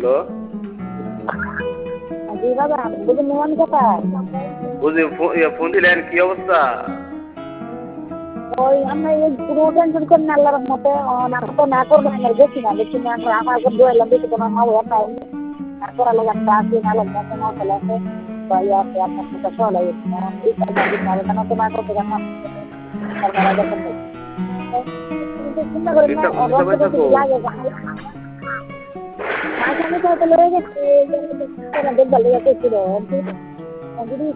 Hello. জি বাবা, বুঝি মোহন কোথায়? বুঝি ফোন দিলেন, কি অবস্থা? ওই আমরা এই পুরো টেনশন করি না আল্লাহর রহমতে। না তো না করবো না দেখি না আমার ঘর দোয়াইলাম বেশি কোনো মা হওয়ার নাই। তারপর আলো একটা আসি না লোক মতো না চলে আসে ভাই আছে আপনার সাথে চলে এই কথা দিন আর কেন তো না করতে কেন সরকার দেখেন নাই চিন্তা করেন না চিন্তা রক্ত করতেছো? যদি লাগে মাঝে আমি তো লয়ে গেছি দেখভাল লেগে ছিল যদি